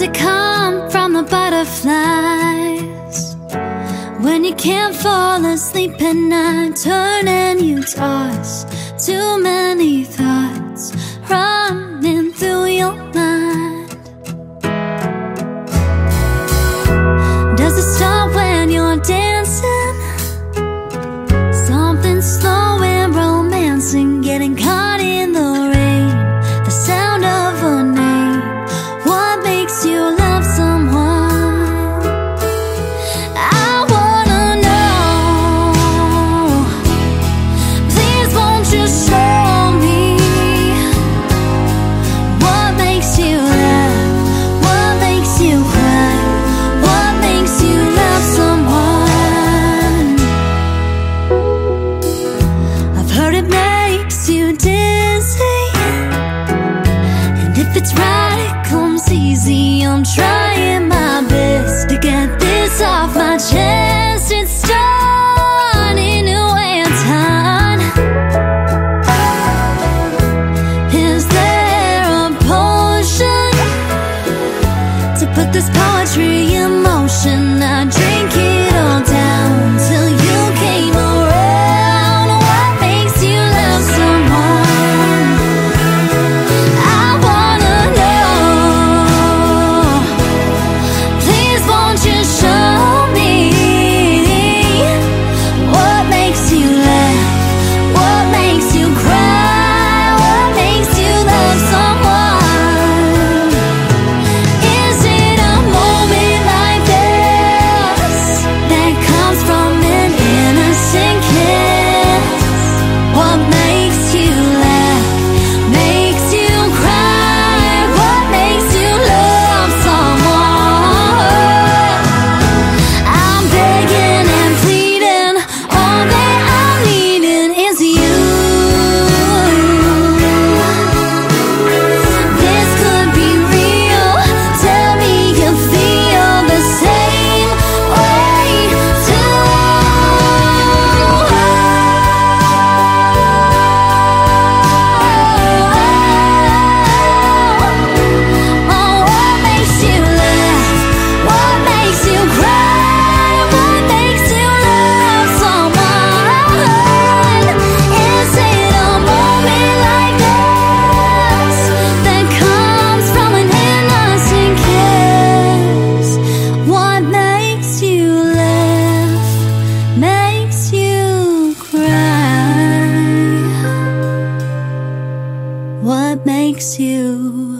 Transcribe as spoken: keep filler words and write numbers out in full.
Does it come from the butterflies? When you can't fall asleep at night, turning you toss too many thoughts running through your mind. Does it start when you're dancing? Something slow and romancing, getting caught in the rain, the sound of a name. What makes you love someone? I wanna know. Please won't you show me what makes you laugh, what makes you cry, what makes you love someone? I've heard it makes you dizzy, and if it's right it comes easy. I'm trying my best to get this off my chest. It's starting to wear time. Is there a potion to put this poetry in motion? I drink it all down till you came around. What makes you love someone? I wanna know. Please won't you show me what makes you laugh, what makes you cry, what makes you love someone? Is it a moment like this that comes from an innocent kiss? What makes you laugh, makes you cry, what makes you love someone? I'm begging and pleading, all that I'm needing is you. This could be real, tell me you feel the same way too. Oh, what makes you laugh, what makes you cry, what makes you love someone? Is it a moment like this that comes from an innocent kiss? What makes you laugh, makes you cry, what makes you